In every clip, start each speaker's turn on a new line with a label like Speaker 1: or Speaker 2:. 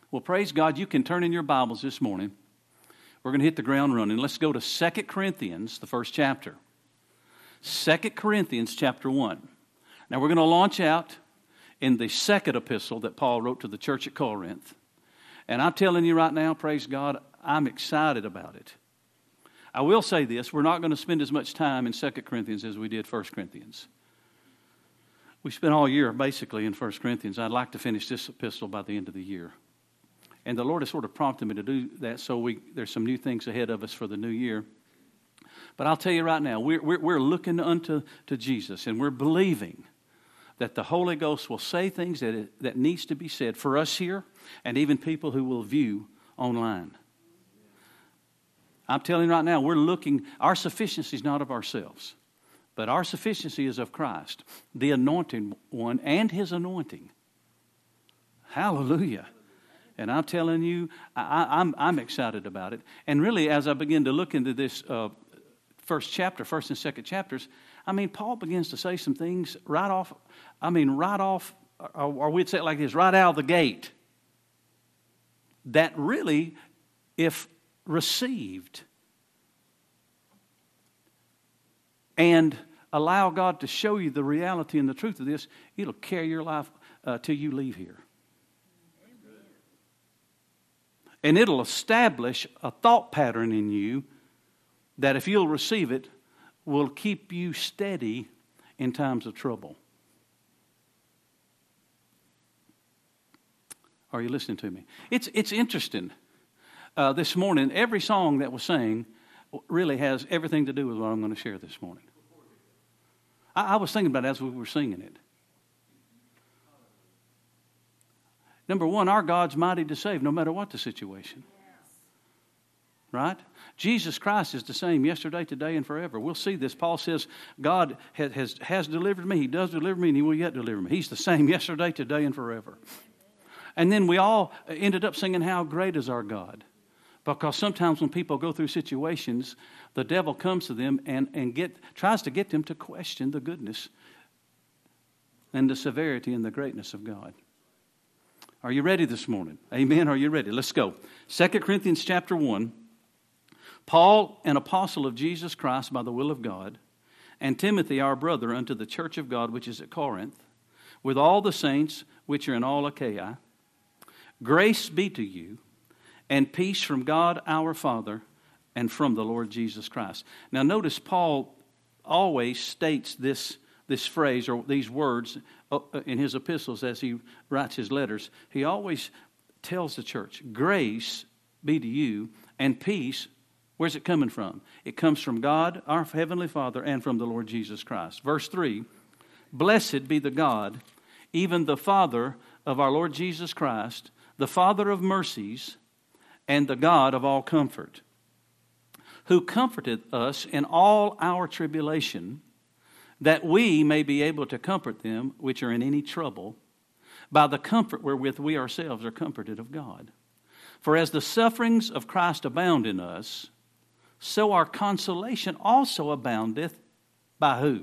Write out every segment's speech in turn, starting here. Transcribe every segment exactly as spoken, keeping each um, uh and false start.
Speaker 1: Well, praise God, you can turn in your Bibles this morning. We're going to hit the ground running. Let's go to Second Corinthians, the first chapter. Second Corinthians chapter one. Now we're going to launch out in the second epistle that Paul wrote to the church at Corinth. And I'm telling you right now, praise God, I'm excited about it. I will say this, we're not going to spend as much time in Second Corinthians as we did First Corinthians. We spent all year basically in First Corinthians. I'd like to finish this epistle by the end of the year. And the Lord has sort of prompted me to do that, so we there's some new things ahead of us for the new year. But I'll tell you right now, we're, we're, we're looking unto to Jesus, and we're believing that the Holy Ghost will say things that it, that needs to be said for us here, and even people who will view online. I'm telling you right now, we're looking, our sufficiency is not of ourselves, but our sufficiency is of Christ, the anointed one, and His anointing. Hallelujah. And I'm telling you, I, I'm, I'm excited about it. And really, as I begin to look into this uh, first chapter, first and second chapters, I mean, Paul begins to say some things right off, I mean, right off, or, or we'd say it like this, right out of the gate, that really, if received and allow God to show you the reality and the truth of this, it'll carry your life uh, till you leave here. And it'll establish a thought pattern in you that if you'll receive it, will keep you steady in times of trouble. Are you listening to me? It's it's interesting. Uh, this morning, every song that was sang really has everything to do with what I'm going to share this morning. I, I was thinking about it as we were singing it. Number one, our God's mighty to save no matter what the situation. Right? Jesus Christ is the same yesterday, today, and forever. We'll see this. Paul says, God has, has, has delivered me. He does deliver me, and He will yet deliver me. He's the same yesterday, today, and forever. And then we all ended up singing, how great is our God. Because sometimes when people go through situations, the devil comes to them and, and get tries to get them to question the goodness and the severity and the greatness of God. Are you ready this morning? Amen. Are you ready? Let's go. Second Corinthians chapter one. Paul, an apostle of Jesus Christ by the will of God, and Timothy, our brother, unto the church of God which is at Corinth, with all the saints which are in all Achaia, grace be to you, and peace from God our Father, and from the Lord Jesus Christ. Now notice Paul always states this this phrase or these words in his epistles as he writes his letters. He always tells the church, grace be to you and peace. Where's it coming from? It comes from God, our Heavenly Father, and from the Lord Jesus Christ. Verse three, blessed be the God, even the Father of our Lord Jesus Christ, the Father of mercies and the God of all comfort, who comforted us in all our tribulation, that we may be able to comfort them which are in any trouble by the comfort wherewith we ourselves are comforted of God. For as the sufferings of Christ abound in us, so our consolation also aboundeth by who?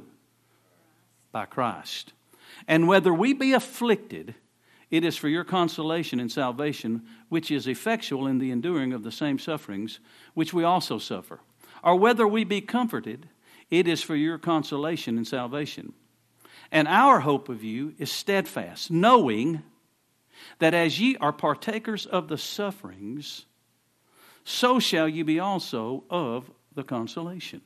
Speaker 1: By Christ. And whether we be afflicted, it is for your consolation and salvation, which is effectual in the enduring of the same sufferings, which we also suffer. Or whether we be comforted, it is for your consolation and salvation. And our hope of you is steadfast, knowing that as ye are partakers of the sufferings, so shall you be also of the consolation.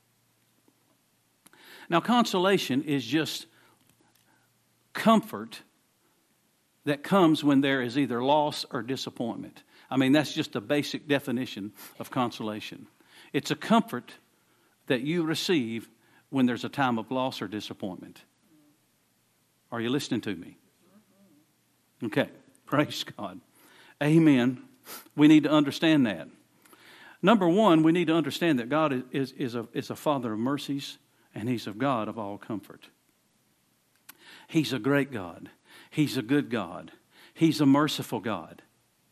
Speaker 1: Now, consolation is just comfort that comes when there is either loss or disappointment. I mean, that's just a basic definition of consolation. It's a comfort that you receive when there's a time of loss or disappointment. Are you listening to me? Okay, praise God. Amen. We need to understand that. Number one, we need to understand that God is, is, is, a, is a Father of mercies, and He's a God of all comfort. He's a great God. He's a good God. He's a merciful God.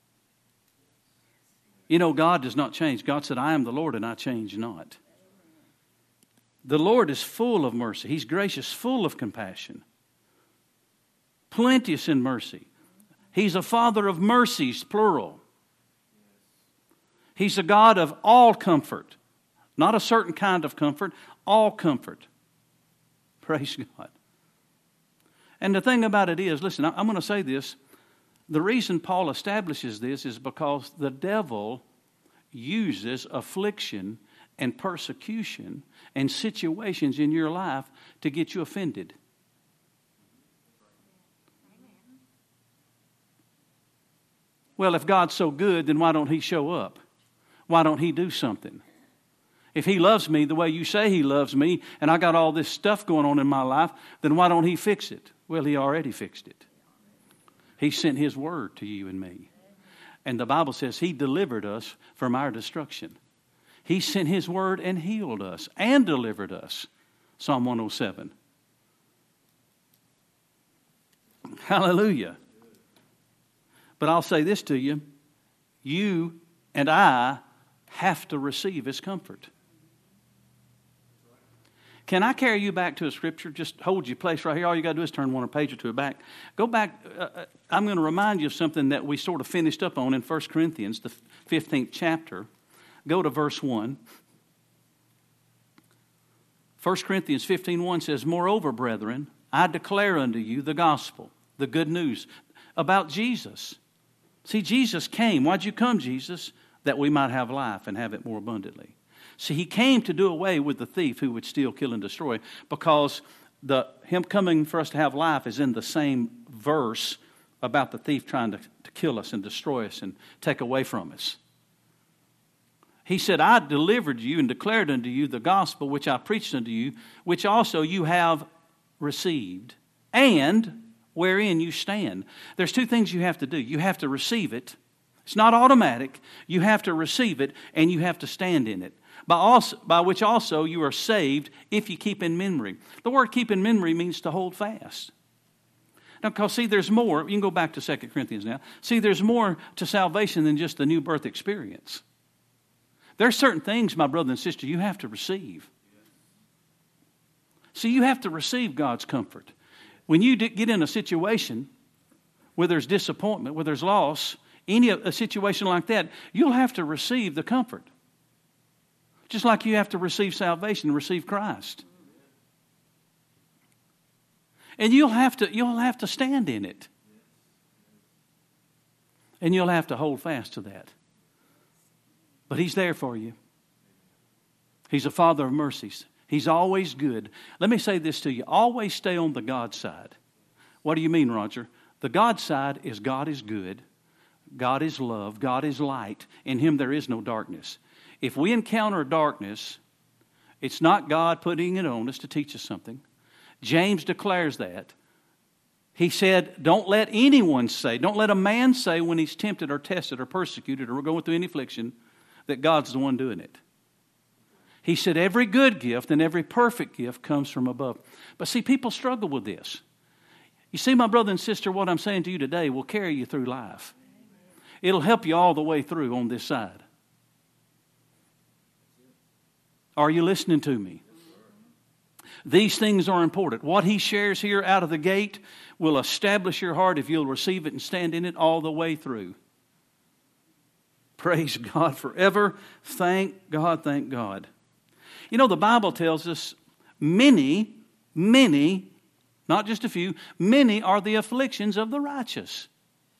Speaker 1: You know, God does not change. God said, I am the Lord and I change not. The Lord is full of mercy. He's gracious, full of compassion, plenteous in mercy. He's a Father of mercies, plural. He's a God of all comfort. Not a certain kind of comfort, all comfort. Praise God. And the thing about it is, listen, I'm going to say this. The reason Paul establishes this is because the devil uses affliction and persecution and situations in your life to get you offended. Well, if God's so good, then why don't He show up? Why don't He do something? If He loves me the way you say He loves me, and I got all this stuff going on in my life, then why don't He fix it? Well, He already fixed it. He sent His word to you and me. And the Bible says He delivered us from our destruction. He sent His word and healed us and delivered us. Psalm one oh seven. Hallelujah. But I'll say this to you. You and I have to receive His comfort. Can I carry you back to a scripture? Just hold your place right here. All you got to do is turn one a page or two back. Go back. Uh, I'm going to remind you of something that we sort of finished up on in First Corinthians, the fifteenth chapter. Go to verse one. First Corinthians fifteen one says, "Moreover, brethren, I declare unto you the gospel," the good news about Jesus. See, Jesus came. Why'd you come, Jesus? That we might have life and have it more abundantly. See, He came to do away with the thief who would steal, kill, and destroy, because the Him coming for us to have life is in the same verse about the thief trying to, to kill us and destroy us and take away from us. He said, "I delivered you and declared unto you the gospel which I preached unto you, which also you have received, and wherein you stand." There's two things you have to do. You have to receive it. It's not automatic. You have to receive it, and you have to stand in it. By, also, by which also you are saved if you keep in memory. The word keep in memory means to hold fast. Now, because see, there's more. You can go back to Second Corinthians now. See, there's more to salvation than just the new birth experience. There are certain things, my brother and sister, you have to receive. See, you have to receive God's comfort. When you get in a situation where there's disappointment, where there's loss, any a situation like that, you'll have to receive the comfort. Just like you have to receive salvation and receive Christ. And you'll have to, you'll have to stand in it. And you'll have to hold fast to that. But He's there for you. He's a Father of mercies. He's always good. Let me say this to you. Always stay on the God side. What do you mean, Roger? The God side is God is good. God is love. God is light. In Him there is no darkness. If we encounter darkness, it's not God putting it on us to teach us something. James declares that. He said, don't let anyone say, don't let a man say when he's tempted or tested or persecuted or going through any affliction that God's the one doing it. He said every good gift and every perfect gift comes from above. But see, people struggle with this. You see, my brother and sister, what I'm saying to you today will carry you through life. It'll help you all the way through on this side. Are you listening to me? These things are important. What he shares here out of the gate will establish your heart if you'll receive it and stand in it all the way through. Praise God forever. Thank God, thank God. You know, the Bible tells us many, many, not just a few, many are the afflictions of the righteous.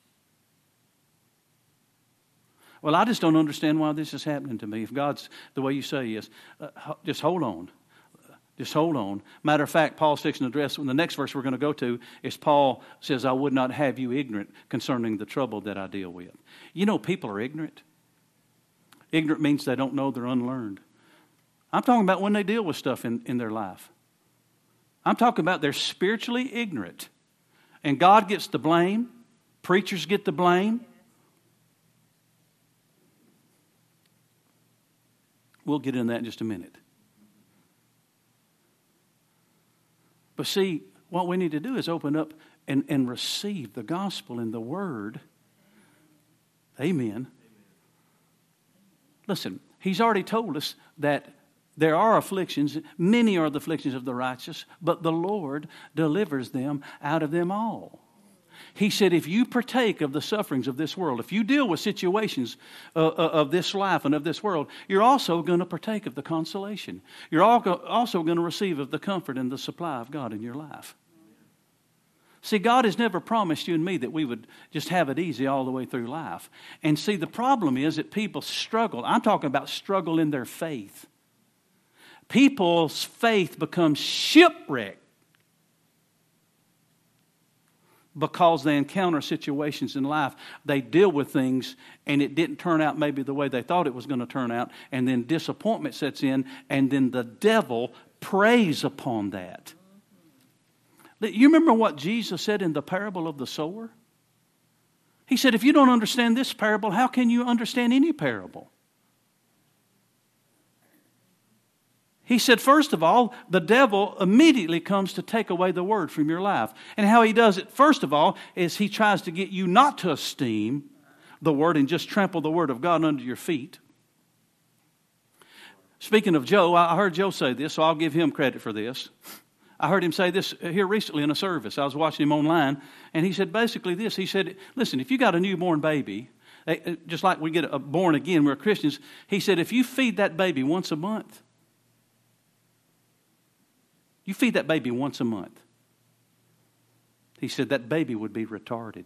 Speaker 1: Well, I just don't understand why this is happening to me. If God's the way you say he is, uh, just hold on. Just hold on. Matter of fact, Paul's fixing to address, the next verse we're going to go to is Paul says, I would not have you ignorant concerning the trouble that I deal with. You know, people are ignorant. Ignorant means they don't know, they're unlearned. I'm talking about when they deal with stuff in, in their life. I'm talking about they're spiritually ignorant. And God gets the blame. Preachers get the blame. We'll get into that in just a minute. But see, what we need to do is open up and, and receive the gospel and the word. Amen. Listen, he's already told us that there are afflictions. Many are the afflictions of the righteous, but the Lord delivers them out of them all. He said, if you partake of the sufferings of this world, if you deal with situations uh, of this life and of this world, you're also going to partake of the consolation. You're also going to receive of the comfort and the supply of God in your life. See, God has never promised you and me that we would just have it easy all the way through life. And see, the problem is that people struggle. I'm talking about struggle in their faith. People's faith becomes shipwrecked because they encounter situations in life. They deal with things and it didn't turn out maybe the way they thought it was going to turn out. And then disappointment sets in, and then the devil preys upon that. You remember what Jesus said in the parable of the sower? He said, if you don't understand this parable, how can you understand any parable? He said, first of all, the devil immediately comes to take away the word from your life. And how he does it, first of all, is he tries to get you not to esteem the word and just trample the word of God under your feet. Speaking of Joe, I heard Joe say this, so I'll give him credit for this. I heard him say this here recently in a service. I was watching him online, and he said basically this. He said, listen, if you got a newborn baby, just like we get a born again, we're Christians, he said, if you feed that baby once a month, you feed that baby once a month, he said that baby would be retarded.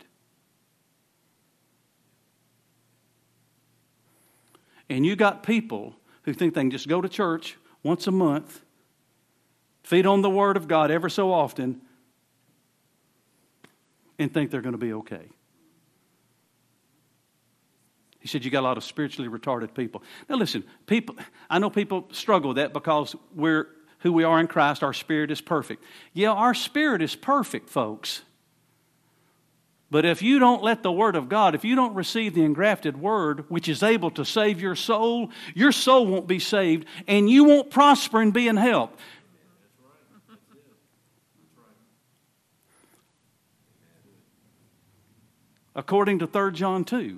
Speaker 1: And you got people who think they can just go to church once a month, feed on the Word of God ever so often, and think they're going to be okay. He said you got a lot of spiritually retarded people. Now listen, people, I know people struggle with that because we're who we are in Christ. Our spirit is perfect. Yeah, our spirit is perfect, folks. But if you don't let the Word of God, if you don't receive the engrafted Word, which is able to save your soul, your soul won't be saved, and you won't prosper and be in health. According to Third John two.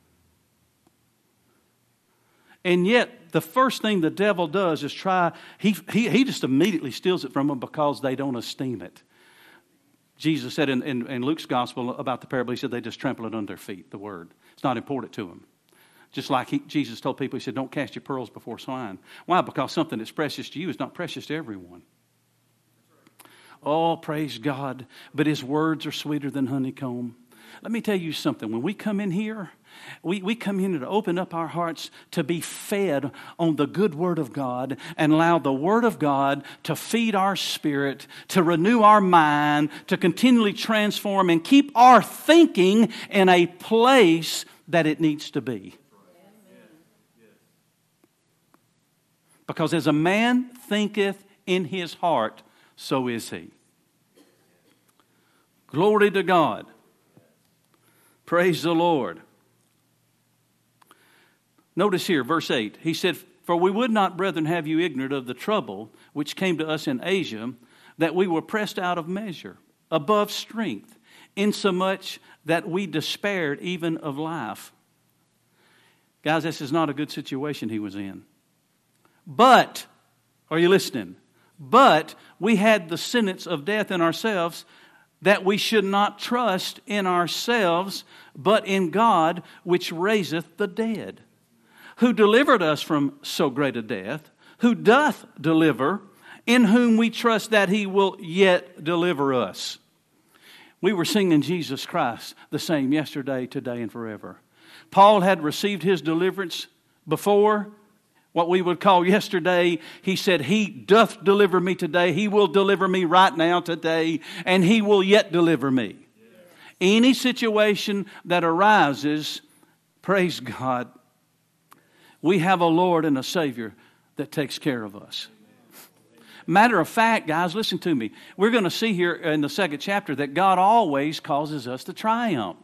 Speaker 1: And yet, the first thing the devil does is try, he, he, he just immediately steals it from them because they don't esteem it. Jesus said in, in, in Luke's gospel about the parable, he said they just trample it under their feet, the word. It's not important to them. Just like he, Jesus told people, he said, don't cast your pearls before swine. Why? Because something that's precious to you is not precious to everyone. Oh, praise God. But his words are sweeter than honeycomb. Let me tell you something. When we come in here, we, we come in here to open up our hearts to be fed on the good Word of God and allow the Word of God to feed our spirit, to renew our mind, to continually transform and keep our thinking in a place that it needs to be. Because as a man thinketh in his heart, so is he. Glory to God. Praise the Lord. Notice here, verse eight. He said, for we would not, brethren, have you ignorant of the trouble which came to us in Asia, that we were pressed out of measure, above strength, insomuch that we despaired even of life. Guys, this is not a good situation he was in. But, are you listening? But we had the sentence of death in ourselves, that we should not trust in ourselves, but in God, which raiseth the dead, who delivered us from so great a death, who doth deliver, in whom we trust that he will yet deliver us. We were singing Jesus Christ, the same yesterday, today, and forever. Paul had received his deliverance before. What we would call yesterday, he said, he doth deliver me today. He will deliver me right now today, and he will yet deliver me. Yeah. Any situation that arises, praise God, we have a Lord and a Savior that takes care of us. Matter of fact, guys, listen to me. We're going to see here in the second chapter that God always causes us to triumph.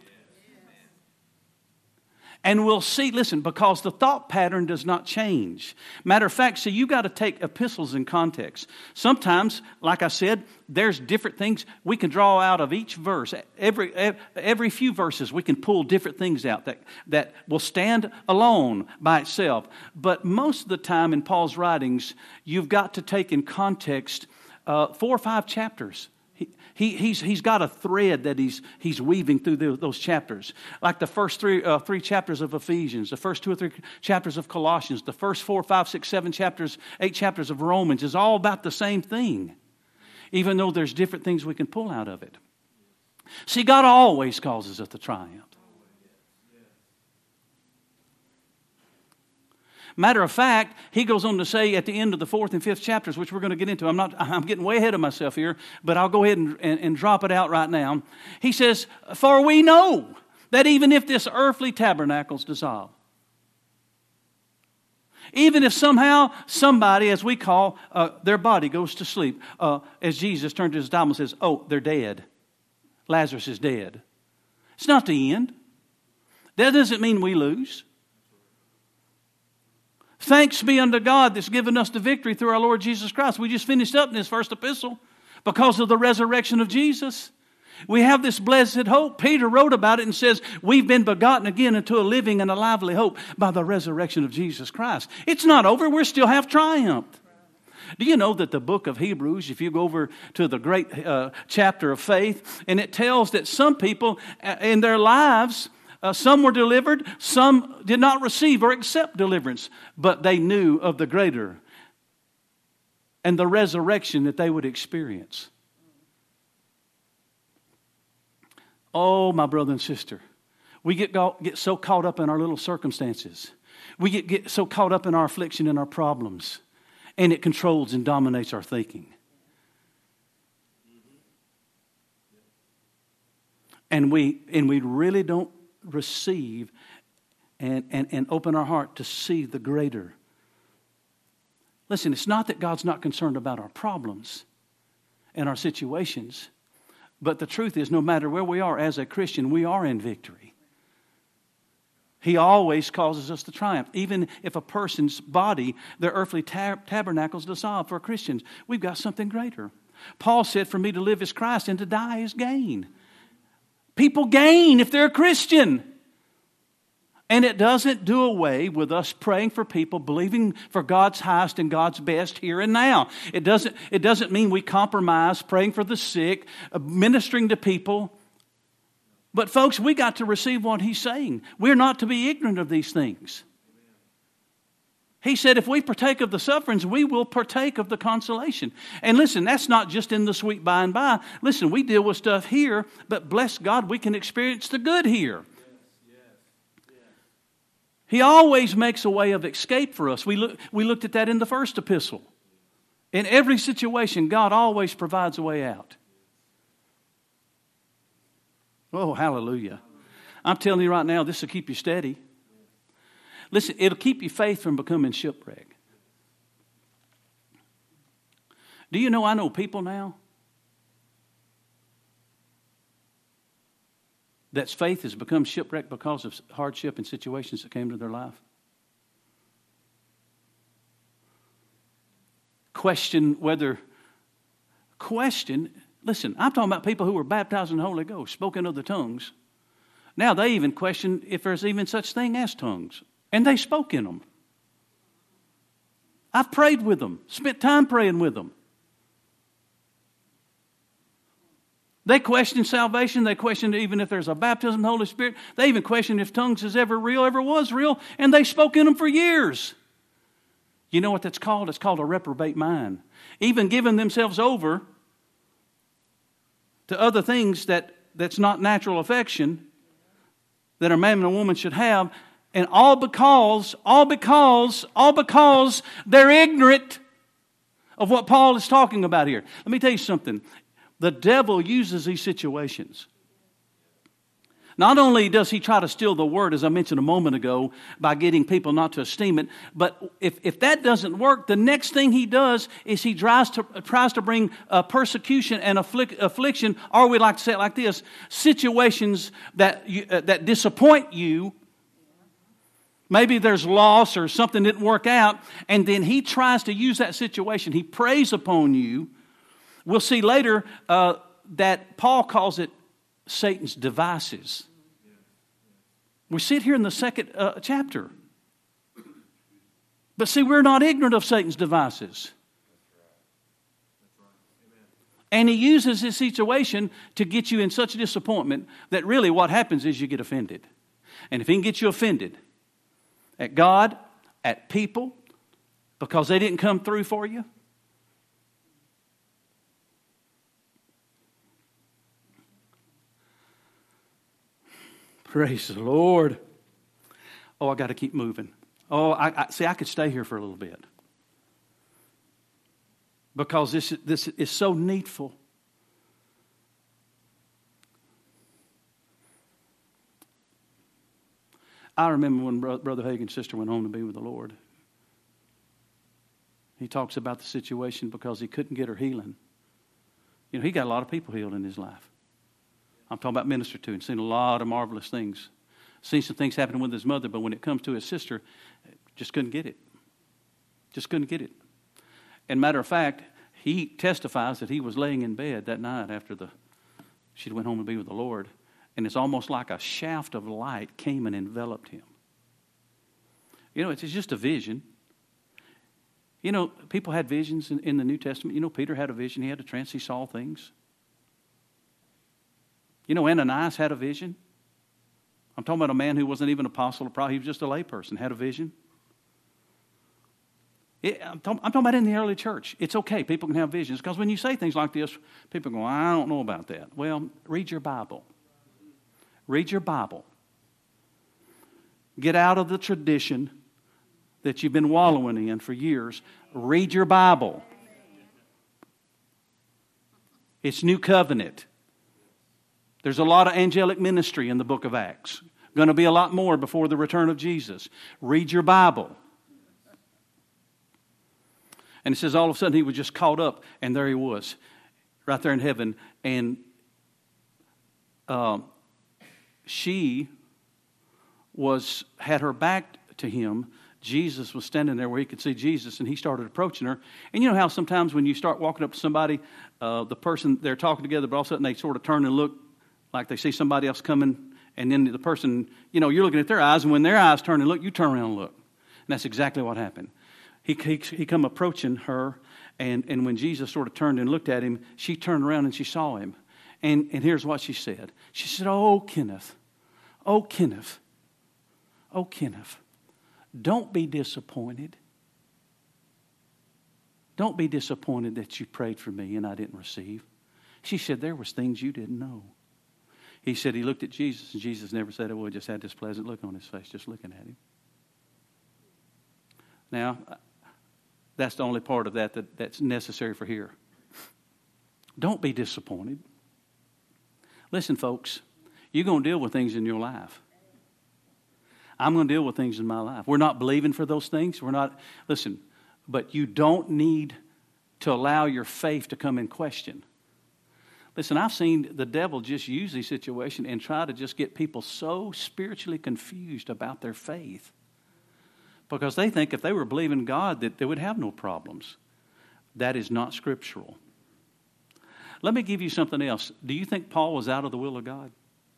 Speaker 1: And we'll see, listen, because the thought pattern does not change. Matter of fact, see, you got to take epistles in context. Sometimes, like I said, there's different things we can draw out of each verse. Every every few verses, we can pull different things out that, that will stand alone by itself. But most of the time in Paul's writings, you've got to take in context uh, four or five chapters. He, He, he's, he's got a thread that he's, he's weaving through the, those chapters. Like the first three, uh, three chapters of Ephesians, the first two or three chapters of Colossians, the first four, five, six, seven chapters, eight chapters of Romans is all about the same thing. Even though there's different things we can pull out of it. See, God always causes us to triumph. Matter of fact, he goes on to say at the end of the fourth and fifth chapters, which we're going to get into. I'm not. I'm getting way ahead of myself here, but I'll go ahead and, and, and drop it out right now. He says, "For we know that even if this earthly tabernacle's dissolved, even if somehow somebody, as we call, uh, their body goes to sleep, uh, as Jesus turned to his disciples and says, 'Oh, they're dead. Lazarus is dead.' It's not the end. That doesn't mean we lose. Thanks be unto God that's given us the victory through our Lord Jesus Christ." We just finished up in this first epistle because of the resurrection of Jesus. We have this blessed hope. Peter wrote about it and says, we've been begotten again into a living and a lively hope by the resurrection of Jesus Christ. It's not over. We still have triumphed. Do you know that the book of Hebrews, if you go over to the great uh, chapter of faith, and it tells that some people uh, in their lives, Uh, some were delivered, some did not receive or accept deliverance, but they knew of the greater and the resurrection that they would experience. Oh, my brother and sister, we get, get so caught up in our little circumstances. We get, get so caught up in our affliction and our problems, and it controls and dominates our thinking. And we, and we really don't receive and, and, and open our heart to see the greater. Listen, it's not that God's not concerned about our problems and our situations, but the truth is, no matter where we are as a Christian, we are in victory. He always causes us to triumph. Even if a person's body, their earthly tab- tabernacles dissolve, for Christians, we've got something greater. Paul said, "For me to live is Christ and to die is gain." People gain if they're a Christian. And it doesn't do away with us praying for people, believing for God's highest and God's best here and now. It doesn't, it doesn't mean we compromise praying for the sick, ministering to people. But folks, we got to receive what he's saying. We're not to be ignorant of these things. He said if we partake of the sufferings, we will partake of the consolation. And listen, that's not just in the sweet by and by. Listen, we deal with stuff here, but bless God, we can experience the good here. Yes, yes, yes. He always makes a way of escape for us. We, look, we looked at that in the first epistle. In every situation, God always provides a way out. Oh, hallelujah. I'm telling you right now, this will keep you steady. Listen, it'll keep your faith from becoming shipwrecked. Do you know I know people now that's faith has become shipwrecked because of hardship and situations that came to their life? Question whether, question, listen, I'm talking about people who were baptized in the Holy Ghost, spoke in other tongues. Now they even question if there's even such thing as tongues. And they spoke in them. I've prayed with them, spent time praying with them. They question salvation. They question even if there's a baptism of the Holy Spirit. They even question if tongues is ever real, ever was real. And they spoke in them for years. You know what that's called? It's called a reprobate mind. Even giving themselves over to other things that, that's not natural affection that a man and a woman should have. And all because, all because, all because they're ignorant of what Paul is talking about here. Let me tell you something. The devil uses these situations. Not only does he try to steal the word, as I mentioned a moment ago, by getting people not to esteem it, but if, if that doesn't work, the next thing he does is he tries to, tries to bring uh, persecution and afflic- affliction, or we like to say it like this, situations that you, uh, that disappoint you. Maybe there's loss or something didn't work out, and then he tries to use that situation. He preys upon you. We'll see later uh, that Paul calls it Satan's devices. We see it here in the second uh, chapter. But see, we're not ignorant of Satan's devices. And he uses this situation to get you in such disappointment that really what happens is you get offended. And if he can get you offended at God, at people, because they didn't come through for you, praise the Lord. Oh, I got to keep moving. Oh, I, I see. I could stay here for a little bit because this this is so needful. I remember when Brother Hagin's sister went home to be with the Lord. He talks about the situation because he couldn't get her healing. You know, he got a lot of people healed in his life. I'm talking about ministered to and seen a lot of marvelous things. Seen some things happen with his mother, but when it comes to his sister, just couldn't get it. Just couldn't get it. And matter of fact, he testifies that he was laying in bed that night after the she went home to be with the Lord, and it's almost like a shaft of light came and enveloped him. You know, it's just a vision. You know, people had visions in, in the New Testament. You know, Peter had a vision. He had a trance. He saw things. You know, Ananias had a vision. I'm talking about a man who wasn't even an apostle or prophet. He was just a layperson, had a vision. It, I'm, talking, I'm talking about in the early church. It's okay. People can have visions. Because when you say things like this, people go, I don't know about that. Well, read your Bible. Read your Bible. Get out of the tradition that you've been wallowing in for years. Read your Bible. It's New Covenant. There's a lot of angelic ministry in the book of Acts. Going to be a lot more before the return of Jesus. Read your Bible. And it says all of a sudden he was just caught up, and there he was, right there in heaven. And uh, she was had her back to him. Jesus was standing there where he could see Jesus, and he started approaching her. And you know how sometimes when you start walking up to somebody, uh, the person, they're talking together, but all of a sudden they sort of turn and look like they see somebody else coming, and then the person, you know, you're looking at their eyes, and when their eyes turn and look, you turn around and look. And that's exactly what happened. He, he, he come approaching her, and, and when Jesus sort of turned and looked at him, she turned around and she saw him. And, and here's what she said. She said, oh, Kenneth, oh, Kenneth, oh, Kenneth, don't be disappointed. Don't be disappointed that you prayed for me and I didn't receive. She said, there was things you didn't know. He said he looked at Jesus, and Jesus never said it would. Just had this pleasant look on his face, just looking at him. Now, that's the only part of that, that that's necessary for here. Don't be disappointed. Listen, folks, you're going to deal with things in your life. I'm going to deal with things in my life. We're not believing for those things. We're not, listen, but you don't need to allow your faith to come in question. Listen, I've seen the devil just use these situations and try to just get people so spiritually confused about their faith. Because they think if they were believing God that they would have no problems. That is not scriptural. Let me give you something else. Do you think Paul was out of the will of God?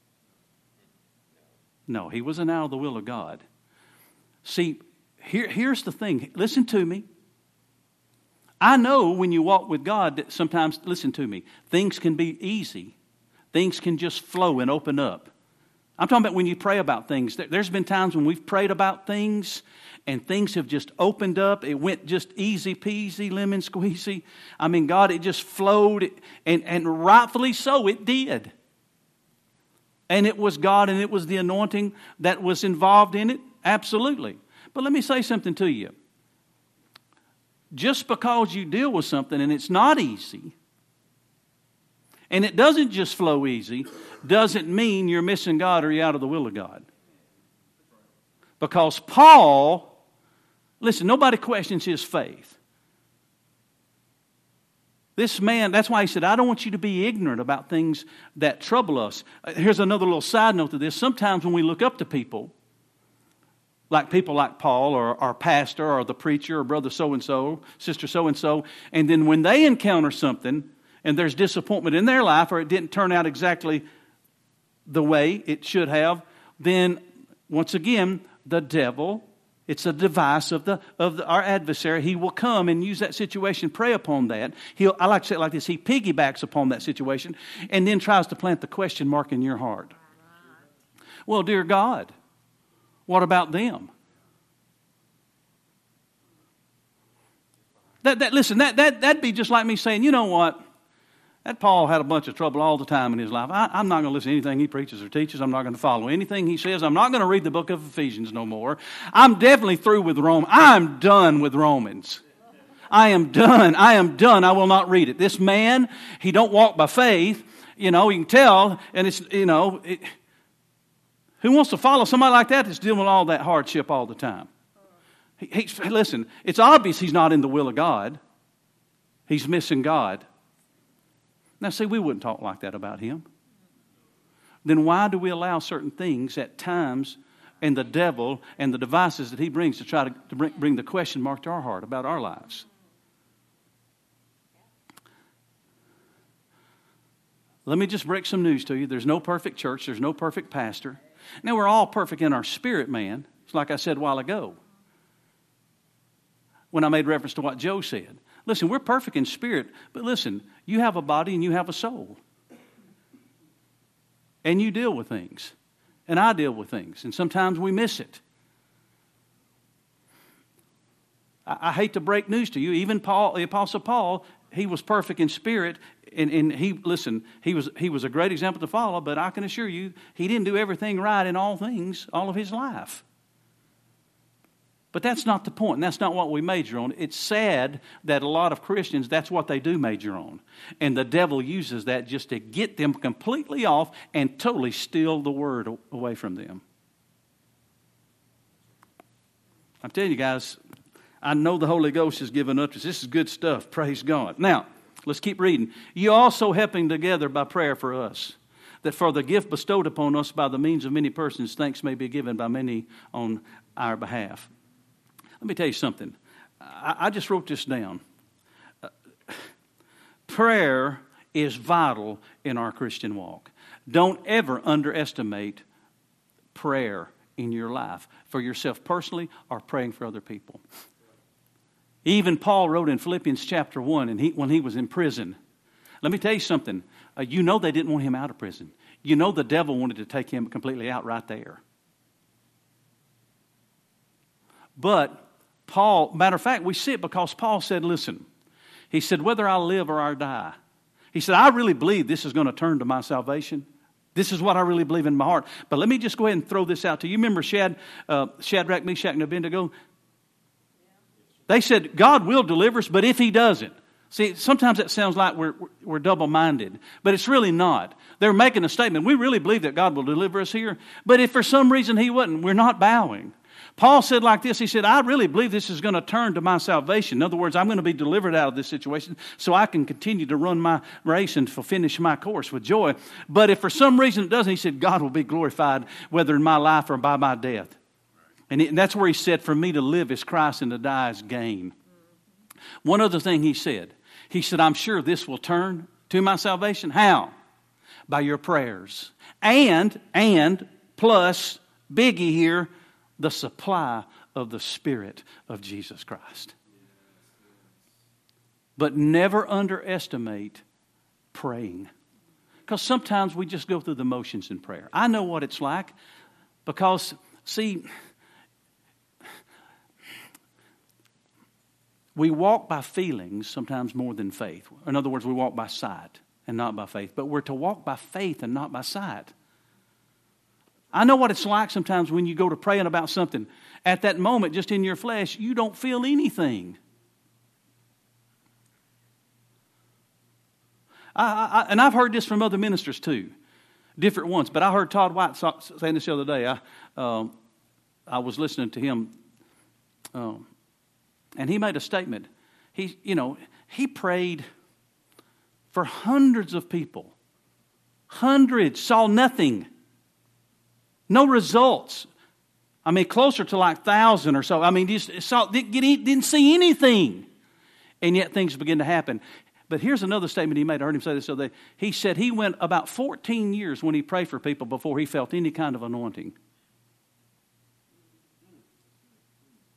Speaker 1: No, he wasn't out of the will of God. See, here, here's the thing. Listen to me. I know when you walk with God that sometimes, listen to me, things can be easy. Things can just flow and open up. I'm talking about when you pray about things. There's been times when we've prayed about things and things have just opened up. It went just easy peasy, lemon squeezy. I mean, God, it just flowed, and, and rightfully so, it did. And it was God, and it was the anointing that was involved in it. Absolutely. But let me say something to you. Just because you deal with something and it's not easy, and it doesn't just flow easy, doesn't mean you're missing God or you're out of the will of God. Because Paul, listen, nobody questions his faith. This man, that's why he said, I don't want you to be ignorant about things that trouble us. Here's another little side note to this. Sometimes when we look up to people, like people like Paul or our pastor or the preacher or brother so-and-so, sister so-and-so, and then when they encounter something and there's disappointment in their life or it didn't turn out exactly the way it should have, then once again, the devil It's a device of the of the, our adversary. He will come and use that situation, prey upon that. He'll, I like to say it like this, he piggybacks upon that situation and then tries to plant the question mark in your heart. Well, dear God, what about them? That, that listen, that, that, that'd be just like me saying, you know what? That Paul had a bunch of trouble all the time in his life. I, I'm not going to listen to anything he preaches or teaches. I'm not going to follow anything he says. I'm not going to read the book of Ephesians no more. I'm definitely through with Rome. I'm done with Romans. I am done. I am done. I will not read it. This man, he don't walk by faith. You know, you can tell. And it's, you know, it, who wants to follow somebody like that that's dealing with all that hardship all the time? He, he, listen, it's obvious he's not in the will of God. He's missing God. Now, see, we wouldn't talk like that about him. Then why do we allow certain things at times and the devil and the devices that he brings to try to, to bring, bring the question mark to our heart about our lives? Let me just break some news to you. There's no perfect church. There's no perfect pastor. Now, we're all perfect in our spirit, man. It's like I said a while ago when I made reference to what Joe said. Listen, we're perfect in spirit, but listen, you have a body and you have a soul. And you deal with things. And I deal with things. And sometimes we miss it. I, I hate to break news to you. Even Paul, the Apostle Paul, he was perfect in spirit. And, and he, listen, he was, he was a great example to follow, but I can assure you, he didn't do everything right in all things all of his life. But that's not the point, and that's not what we major on. It's sad that a lot of Christians, that's what they do major on. And the devil uses that just to get them completely off and totally steal the word away from them. I'm telling you guys, I know the Holy Ghost has given up to us. This is good stuff, praise God. Now, let's keep reading. You also helping together by prayer for us, that for the gift bestowed upon us by the means of many persons, thanks may be given by many on our behalf. Let me tell you something. I, I just wrote this down. Uh, prayer is vital in our Christian walk. Don't ever underestimate prayer in your life for yourself personally or praying for other people. Even Paul wrote in Philippians chapter one, and he, when he was in prison. Let me tell you something. Uh, you know they didn't want him out of prison. You know the devil wanted to take him completely out right there. But Paul, matter of fact, we see it because Paul said, listen, he said, whether I live or I die. He said, I really believe this is going to turn to my salvation. This is what I really believe in my heart. But let me just go ahead and throw this out to you. You remember Shad, uh, Shadrach, Meshach, and Abednego? They said, God will deliver us, but if he doesn't. See, sometimes that sounds like we're, we're double-minded, but it's really not. They're making a statement. We really believe that God will deliver us here, but if for some reason he wouldn't, we're not bowing. Paul said like this, he said, I really believe this is going to turn to my salvation. In other words, I'm going to be delivered out of this situation so I can continue to run my race and finish my course with joy. But if for some reason it doesn't, he said, God will be glorified whether in my life or by my death. And, it, and that's where he said, for me to live is Christ and to die is gain. One other thing he said, he said, I'm sure this will turn to my salvation. How? By your prayers. And, and, plus, biggie here, the supply of the Spirit of Jesus Christ. But never underestimate praying. Because sometimes we just go through the motions in prayer. I know what it's like because, see, we walk by feelings sometimes more than faith. In other words, we walk by sight and not by faith. But we're to walk by faith and not by sight. I know what it's like sometimes when you go to praying about something. At that moment, just in your flesh, you don't feel anything. I, I, and I've heard this from other ministers too, different ones. But I heard Todd White saying this the other day. I, um, I was listening to him, um, and he made a statement. He, you know, he prayed for hundreds of people. Hundreds saw nothing. No results. I mean, closer to like thousand or so. I mean, just saw, didn't see anything. And yet things begin to happen. But here's another statement he made. I heard him say this the other day. He said he went about fourteen years when he prayed for people before he felt any kind of anointing.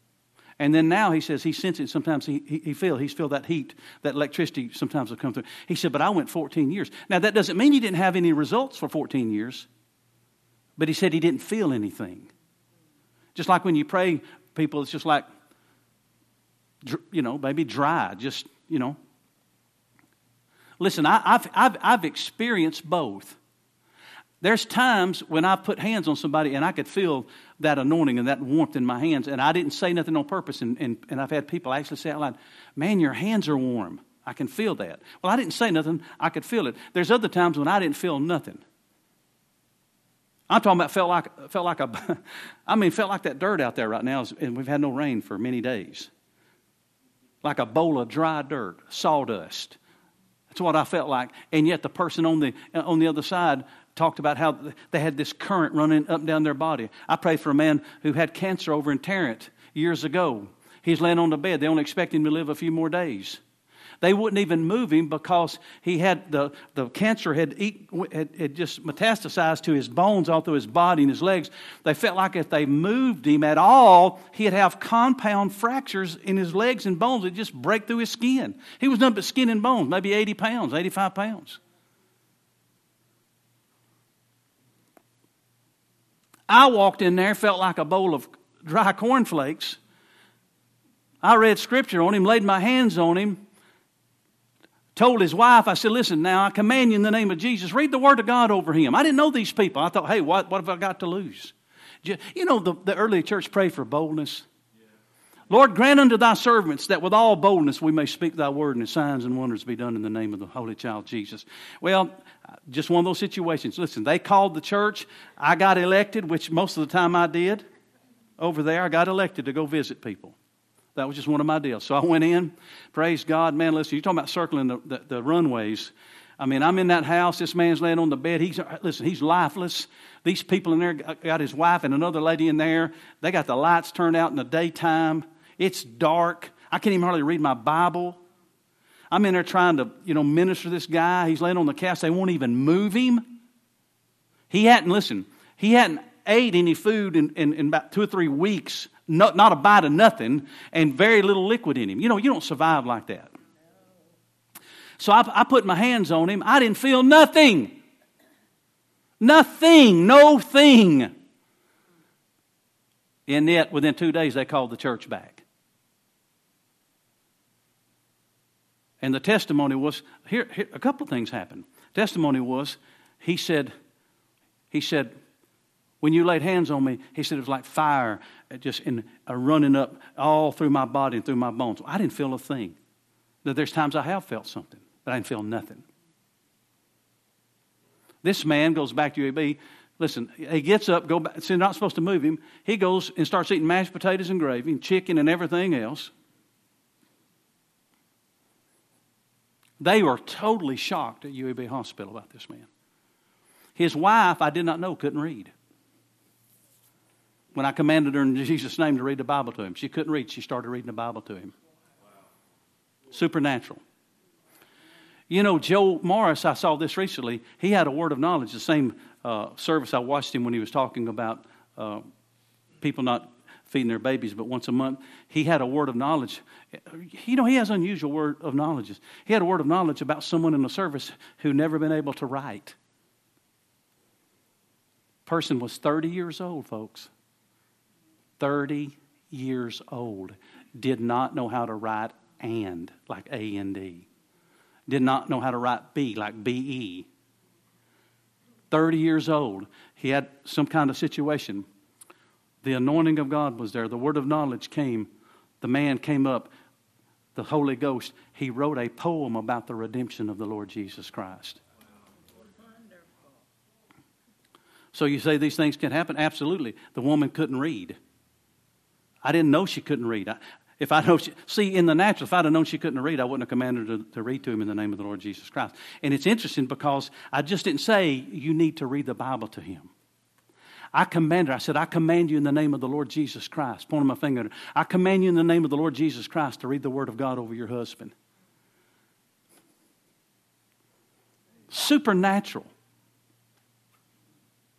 Speaker 1: And then now he says he senses sometimes he, he, he feel, he's feel that heat, that electricity sometimes will come through. He said, but I went fourteen years. Now that doesn't mean he didn't have any results for fourteen years. But he said he didn't feel anything. Just like when you pray, people, it's just like, you know, maybe dry, just, you know. Listen, I, I've, I've, I've experienced both. There's times when I put hands on somebody and I could feel that anointing and that warmth in my hands, and I didn't say nothing on purpose, and, and, and I've had people actually say out loud, man, your hands are warm. I can feel that. Well, I didn't say nothing. I could feel it. There's other times when I didn't feel nothing. I'm talking about felt like, felt like a, I mean, felt like that dirt out there right now, and we've had no rain for many days. Like a bowl of dry dirt, sawdust. That's what I felt like. And yet the person on the on the other side talked about how they had this current running up and down their body. I prayed for a man who had cancer over in Tarrant years ago. He's laying on the bed. They only expect him to live a few more days. They wouldn't even move him because he had the, the cancer had, eat, had, had just metastasized to his bones all through his body and his legs. They felt like if they moved him at all, he'd have compound fractures in his legs and bones that just break through his skin. He was nothing but skin and bones, maybe eighty pounds, eighty-five pounds. I walked in there, felt like a bowl of dry cornflakes. I read scripture on him, laid my hands on him. Told his wife, I said, listen, now I command you in the name of Jesus, read the word of God over him. I didn't know these people. I thought, hey, what, what have I got to lose? You know, the, the early church prayed for boldness. Yeah. Lord, grant unto thy servants that with all boldness we may speak thy word, and the signs and wonders be done in the name of the Holy Child Jesus. Well, just one of those situations. Listen, they called the church. I got elected, which most of the time I did. Over there, I got elected to go visit people. That was just one of my deals. So I went in, praise God. Man, listen, you're talking about circling the, the, the runways. I mean, I'm in that house. This man's laying on the bed. He's Listen, he's lifeless. These people in there got his wife and another lady in there. They got the lights turned out in the daytime. It's dark. I can't even hardly read my Bible. I'm in there trying to, you know, minister to this guy. He's laying on the couch. They won't even move him. He hadn't, listen, he hadn't ate any food in, in, in about two or three weeks. Not, not a bite of nothing, and very little liquid in him. You know, you don't survive like that. So I, I put my hands on him. I didn't feel nothing. Nothing. No thing. And yet, within two days, they called the church back. And the testimony was, here, here a couple of things happened. Testimony was, he said, he said, when you laid hands on me, he said it was like fire just in, uh, running up all through my body and through my bones. I didn't feel a thing. There's times I have felt something, but I didn't feel nothing. This man goes back to U A B. Listen, he gets up, go back. So they're not supposed to move him. He goes and starts eating mashed potatoes and gravy and chicken and everything else. They were totally shocked at U A B Hospital about this man. His wife, I did not know, couldn't read. When I commanded her in Jesus' name to read the Bible to him, she couldn't read. She started reading the Bible to him. Supernatural. You know, Joe Morris, I saw this recently. He had a word of knowledge. The same uh, service I watched him when he was talking about uh, people not feeding their babies, but once a month. He had a word of knowledge. You know, he has unusual word of knowledge. He had a word of knowledge about someone in the service who never been able to write. Person was thirty years old, folks. thirty years old. Did not know how to write and, like A N D. Did not know how to write B, like B E. thirty years old. He had some kind of situation. The anointing of God was there. The word of knowledge came. The man came up. The Holy Ghost. He wrote a poem about the redemption of the Lord Jesus Christ. So you say these things can happen? Absolutely. The woman couldn't read. I didn't know she couldn't read. I, if I know, she, see, in the natural, if I'd have known she couldn't read, I wouldn't have commanded her to, to read to him in the name of the Lord Jesus Christ. And it's interesting because I just didn't say you need to read the Bible to him. I commanded her. I said, I command you in the name of the Lord Jesus Christ. Pointing my finger at her. I command you in the name of the Lord Jesus Christ to read the Word of God over your husband. Supernatural.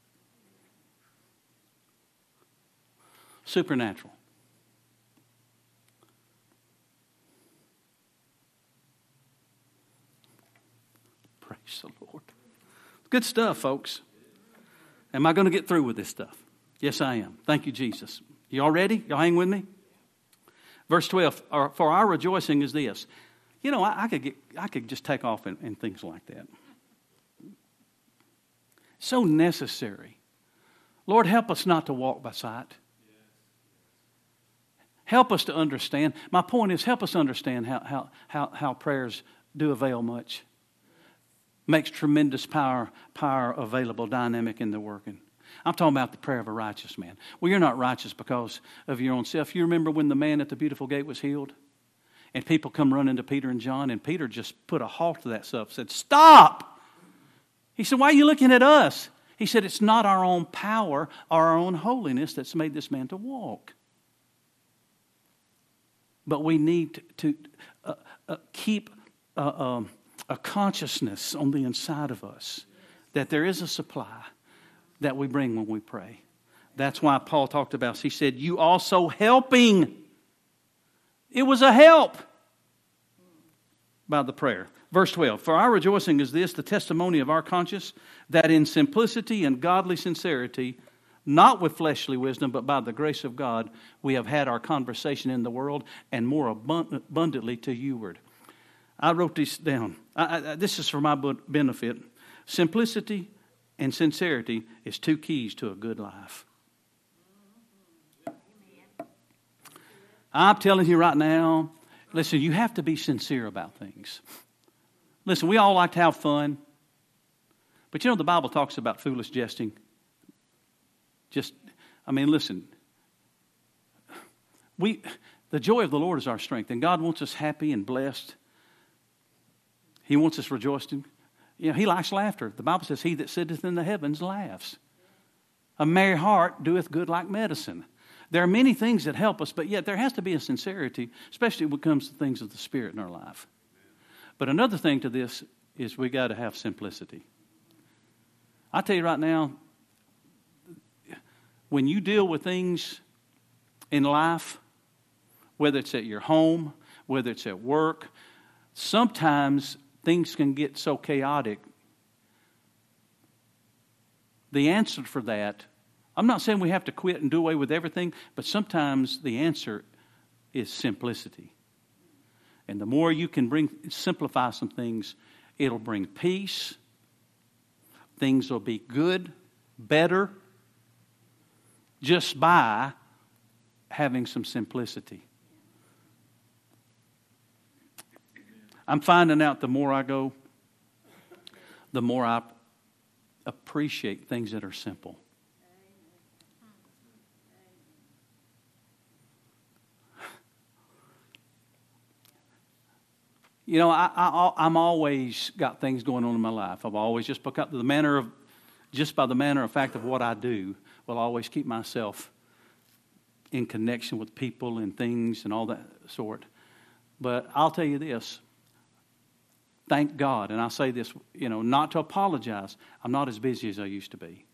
Speaker 1: Supernatural. good stuff, folks. Am I going to get through with this stuff? Yes, I am. Thank you, Jesus. You all ready? Y'all hang with me? Verse twelve, for our rejoicing is this. You know, I, I could get, I could just take off in, in things like that. So necessary. Lord, help us not to walk by sight. Help us to understand. My point is, help us understand how, how, how, how prayers do avail much. Makes tremendous power, power available, dynamic in the working. I'm talking about the prayer of a righteous man. Well, you're not righteous because of your own self. You remember when the man at the beautiful gate was healed? And people come running to Peter and John, and Peter just put a halt to that stuff, said, stop! He said, why are you looking at us? He said, it's not our own power or our own holiness that's made this man to walk. But we need to uh, uh, keep uh, um, a consciousness on the inside of us that there is a supply that we bring when we pray. That's why Paul talked about, he said, you also helping. It was a help by the prayer. Verse twelve, for our rejoicing is this, the testimony of our conscience, that in simplicity and godly sincerity, not with fleshly wisdom, but by the grace of God, we have had our conversation in the world, and more abundantly to youward. I wrote this down. I, I, this is for my benefit. Simplicity and sincerity is two keys to a good life. I'm telling you right now, listen, you have to be sincere about things. Listen, we all like to have fun. But you know, the Bible talks about foolish jesting. Just, I mean, listen. We, the joy of the Lord is our strength. And God wants us happy and blessed. He wants us rejoicing. You know, He likes laughter. The Bible says, he that sitteth in the heavens laughs. A merry heart doeth good like medicine. There are many things that help us, but yet there has to be a sincerity, especially when it comes to things of the Spirit in our life. But another thing to this is we got to have simplicity. I tell you right now, when you deal with things in life, whether it's at your home, whether it's at work, sometimes things can get so chaotic. The answer for that, I'm not saying we have to quit and do away with everything, but sometimes the answer is simplicity. And the more you can bring simplify some things, it'll bring peace. Things will be good, better, just by having some simplicity. I'm finding out the more I go, the more I appreciate things that are simple. You know, I, I, I'm always got things going on in my life. I've always just because the manner of, just by the manner of fact of what I do, will always keep myself in connection with people and things and all that sort. But I'll tell you this. Thank God, and I say this, you know, not to apologize. I'm not as busy as I used to be.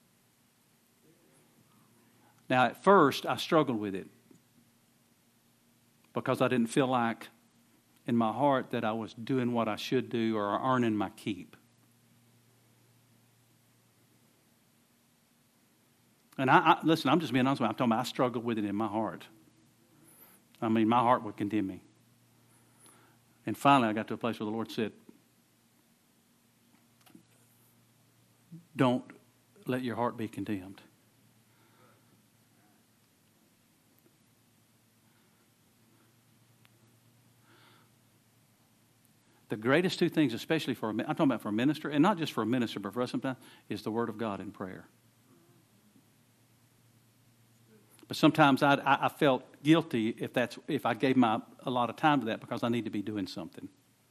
Speaker 1: Now, at first, I struggled with it because I didn't feel like in my heart that I was doing what I should do or earning my keep. And I, I listen, I'm just being honest with you. I'm talking about I struggled with it in my heart. I mean, my heart would condemn me. And finally, I got to a place where the Lord said, don't let your heart be condemned. The greatest two things, especially for a, I'm talking about for a minister, and not just for a minister, but for us sometimes, is the Word of God and prayer. But sometimes I, I felt guilty if that's if I gave my a lot of time to that because I need to be doing something.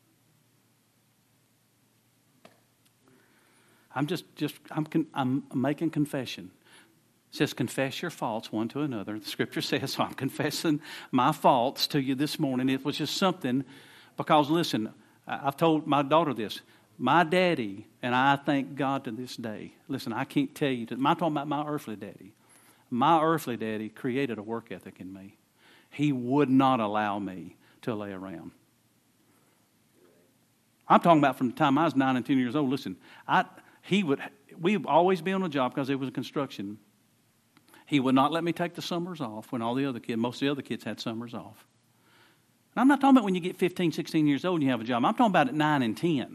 Speaker 1: I'm just just I'm I'm making confession. It says confess your faults one to another. The Scripture says, so I'm confessing my faults to you this morning. It was just something because listen. I've told my daughter this. My daddy, and I thank God to this day. Listen, I can't tell you. I'm talking about my earthly daddy. My earthly daddy created a work ethic in me. He would not allow me to lay around. I'm talking about from the time I was nine and ten years old. Listen, I he would we'd always be on a job because it was construction. He would not let me take the summers off when all the other kids, most of the other kids had summers off. And I'm not talking about when you get fifteen, sixteen years old and you have a job. I'm talking about at nine and ten.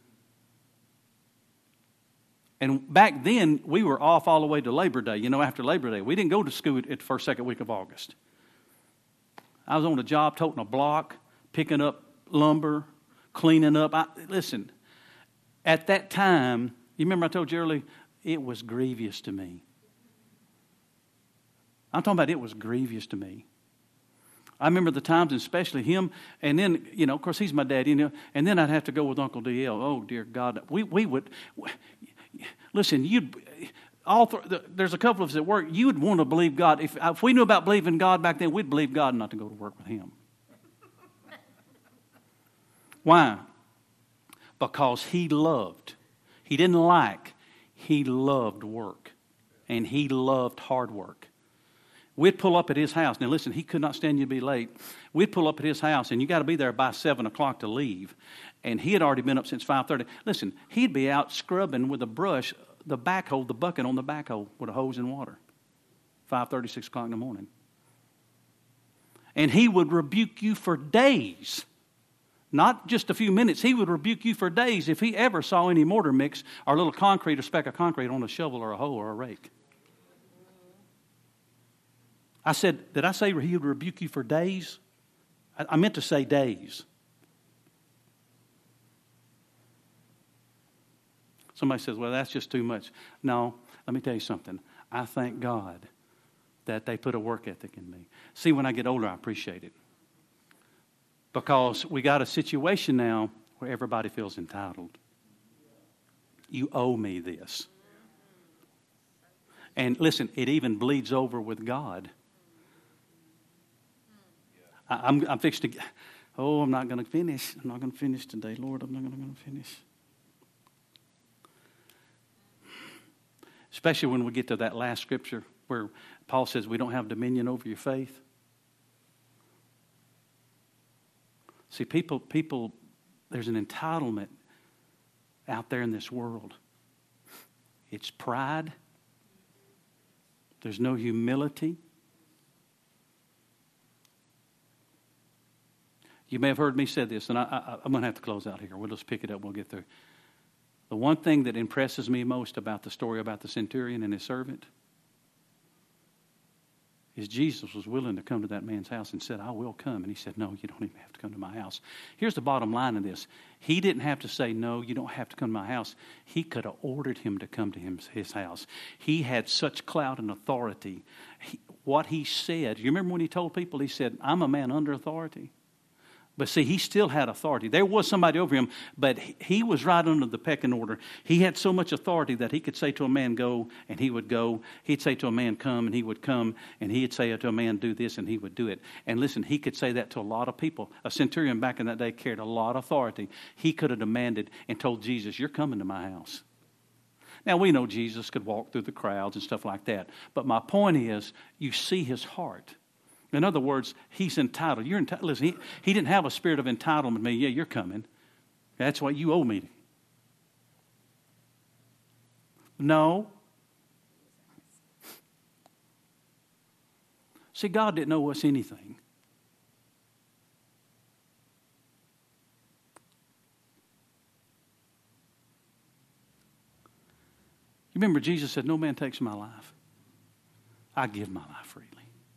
Speaker 1: And back then, we were off all the way to Labor Day, you know, after Labor Day. We didn't go to school at the first, second week of August. I was on a job toting a block, picking up lumber, cleaning up. I, listen, at that time, you remember I told you earlier, it was grievous to me. I'm talking about it was grievous to me. I remember the times, and especially him, and then, you know, of course, he's my daddy, you know, and then I'd have to go with Uncle D L. Oh, dear God. We we would, listen, you'd, all th- there's a couple of us at work, you would want to believe God. If, if we knew about believing God back then, we'd believe God not to go to work with him. Why? Because he loved. He didn't like. He loved work. And he loved hard work. We'd pull up at his house. Now, listen, he could not stand you to be late. We'd pull up at his house, and you got to be there by seven o'clock to leave. And he had already been up since five thirty. Listen, he'd be out scrubbing with a brush the backhoe, the bucket on the backhoe with a hose and water. five thirty, six o'clock in the morning. And he would rebuke you for days. Not just a few minutes. He would rebuke you for days if he ever saw any mortar mix or a little concrete or speck of concrete on a shovel or a hoe or a rake. I said, did I say he would rebuke you for days? I, I meant to say days. Somebody says, well, that's just too much. No, let me tell you something. I thank God that they put a work ethic in me. See, when I get older, I appreciate it. Because we got a situation now where everybody feels entitled. You owe me this. And listen, it even bleeds over with God. I, I'm, I'm fixed to, oh, I'm not going to finish. I'm not going to finish today. Lord, I'm not going to finish. Especially when we get to that last scripture where Paul says we don't have dominion over your faith. See, people, people, there's an entitlement out there in this world. It's pride. There's no humility. You may have heard me say this, and I, I, I'm going to have to close out here. We'll just pick it up. We'll get through. The one thing that impresses me most about the story about the centurion and his servant is Jesus was willing to come to that man's house and said, I will come. And he said, no, you don't even have to come to my house. Here's the bottom line of this. He didn't have to say, no, you don't have to come to my house. He could have ordered him to come to him, his house. He had such clout and authority. He, what he said, you remember when he told people, he said, I'm a man under authority. But see, he still had authority. There was somebody over him, but he was right under the pecking order. He had so much authority that he could say to a man, go, and he would go. He'd say to a man, come, and he would come. And he'd say to a man, do this, and he would do it. And listen, he could say that to a lot of people. A centurion back in that day carried a lot of authority. He could have demanded and told Jesus, you're coming to my house. Now, we know Jesus could walk through the crowds and stuff like that. But my point is, you see his heart. In other words, he's entitled. You're entitled. Listen, he, he didn't have a spirit of entitlement to me. Yeah, you're coming. That's what you owe me. No. See, God didn't owe us anything. You remember Jesus said, no man takes my life. I give my life freely.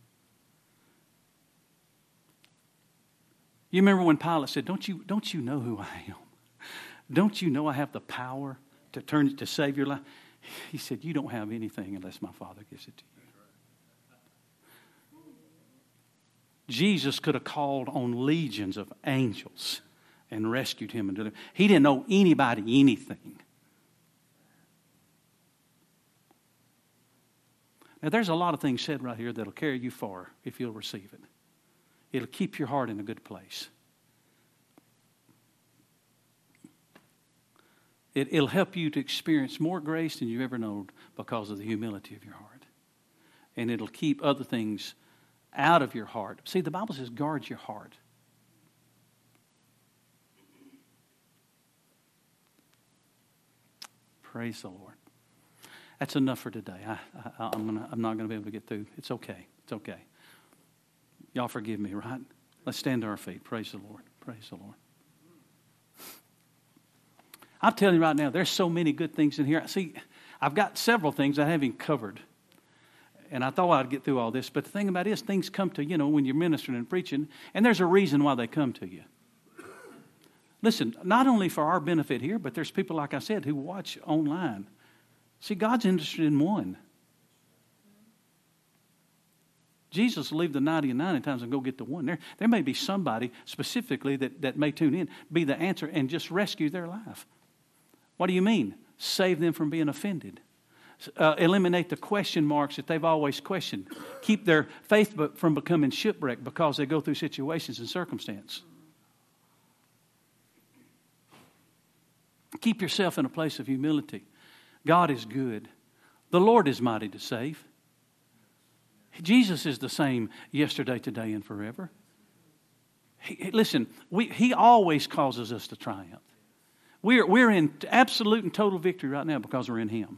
Speaker 1: You remember when Pilate said, don't you, don't you know who I am? Don't you know I have the power to turn to save your life? He said, you don't have anything unless my Father gives it to you. Jesus could have called on legions of angels and rescued him and delivered. He didn't owe anybody anything. Now, there's a lot of things said right here that'll carry you far if you'll receive it. It'll keep your heart in a good place. It, it'll help you to experience more grace than you've ever known because of the humility of your heart. And it'll keep other things out of your heart. See, the Bible says guard your heart. Praise the Lord. That's enough for today. I, I, I'm, gonna, I'm not going to be able to get through. It's okay. It's okay. Y'all forgive me, right? Let's stand to our feet. Praise the Lord. Praise the Lord. I'm telling you right now, there's so many good things in here. See, I've got several things I haven't covered. And I thought I'd get through all this. But the thing about it is, things come to you know when you're ministering and preaching. And there's a reason why they come to you. Listen, not only for our benefit here, but there's people, like I said, who watch online. See, God's interested in one. Jesus will leave the ninety-nine times and go get the one. There, there may be somebody specifically that, that may tune in, be the answer, and just rescue their life. What do you mean? Save them from being offended. Uh, eliminate the question marks that they've always questioned. Keep their faith from becoming shipwrecked because they go through situations and circumstance. Keep yourself in a place of humility. God is good. The Lord is mighty to save. Jesus is the same yesterday, today, and forever. He, listen, we, He always causes us to triumph. We're, we're in absolute and total victory right now because we're in Him.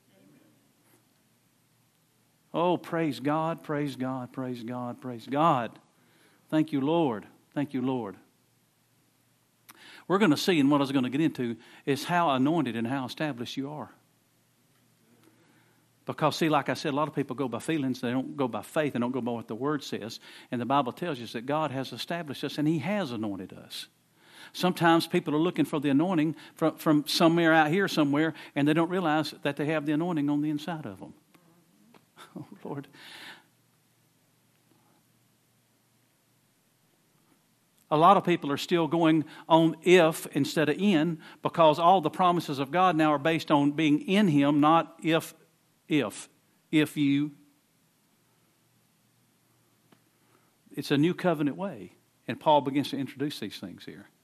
Speaker 1: Oh, praise God, praise God, praise God, praise God. Thank you, Lord. Thank you, Lord. We're going to see, and what I was going to get into, is how anointed and how established you are. Because, see, like I said, a lot of people go by feelings. They don't go by faith. They don't go by what the Word says. And the Bible tells us that God has established us and He has anointed us. Sometimes people are looking for the anointing from, from somewhere out here somewhere, and they don't realize that they have the anointing on the inside of them. Oh, Lord. A lot of people are still going on if instead of in, because all the promises of God now are based on being in Him, not if, if, if you. It's a new covenant way. And Paul begins to introduce these things here.